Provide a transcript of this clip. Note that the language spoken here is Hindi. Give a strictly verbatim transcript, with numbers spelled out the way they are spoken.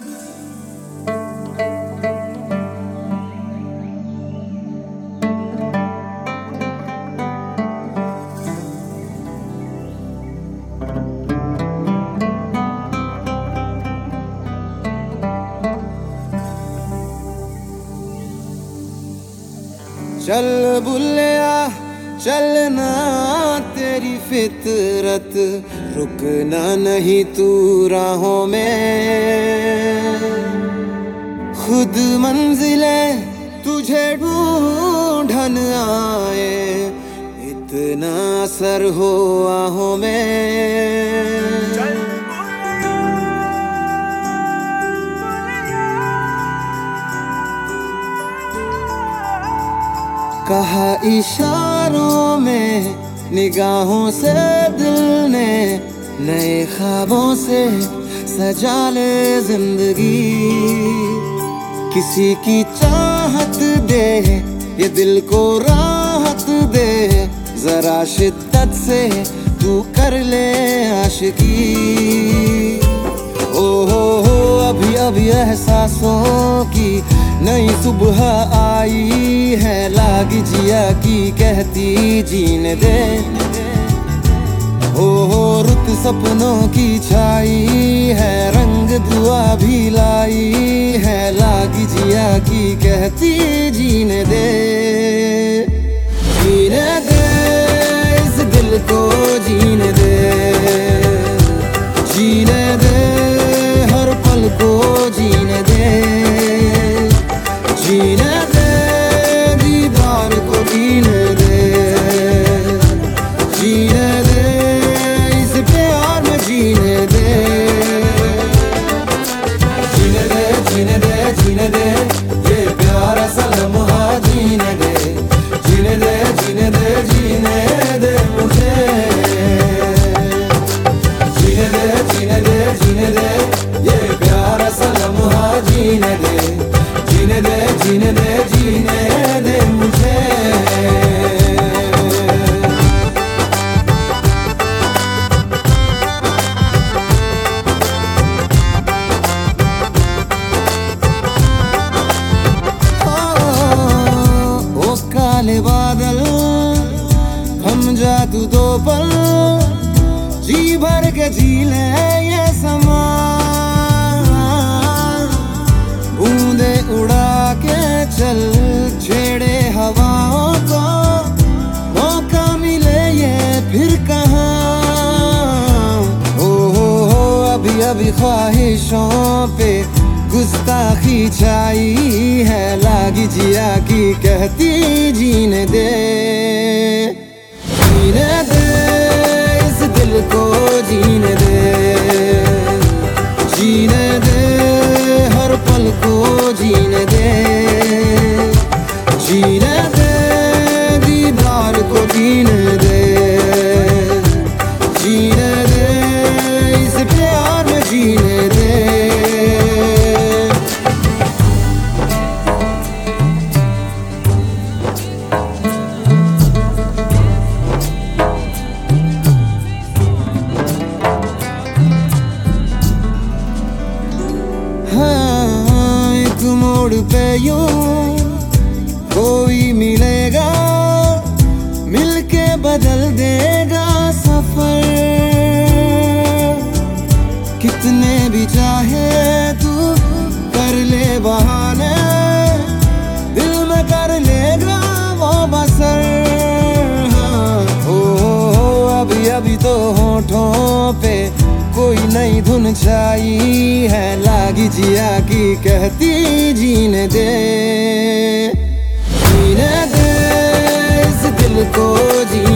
चल बुल्लिया चलना तेरी फितरत, रुकना नहीं तू राहों में। खुद मंजिले तुझे ढूंढन आए, इतना असर हो आहों में। कहा इशारों में निगाहों से दिल ने, नए ख्वाबों से सजा ले जिंदगी। किसी की चाहत दे ये दिल को राहत दे, जरा शिद्दत से तू कर ले आशिकी। ओ हो हो अभी अभी एहसासों की नई सुबह आई है, लागी जिया की कहती जीने दे। हो हो रुत सपनों की छाई है, रंग दुआ भी लाई है, लागी जिया की कहती जीने दे। जीने दे इस दिल को जीने दे, जीने दे हर पल को जीने दे। जीने दे दीदार को जीने दे, जीने दे इस प्यार में जीने दे। जीने दे जीने दे जीने दे ये प्यार असल लम्हा जीने दे। जीने दे जीने दे जीने दे मुझे। जीने दे जीने दे जीने दे ये प्यार असल लम्हा जीने दे। जीने दे जीने दे जीने दे मुझे। ओ काले बादल हम जा तू दो पल, जी भर के जी ले ये समा। बूंदे उड़ा के चल छेड़े हवाओं को, मौका मिले ये फिर कहाँ। हो हो हो अभी अभी ख्वाहिशों पे गुस्ताखी छाई है, लागी जिया की कहती जीने दे। जीने दे इस दिल को जीने दे, जीने दे हर पल को जीने दे। जीने दे दीदार को जीने दे, जीने दे इस प्यार में जीने दे। हाँ एक मोड़ पे यूं कोई मिलेगा, मिलके बदल देगा सफर। कितने भी चाहे तू कर ले बहाने, दिल में कर लेगा वो बसर। हाँ हो हो अभी अभी तो होठों पे कोई नई धुन छाई है, लागी जिया की कहती जीने दे। जीने दे इस दिल को जी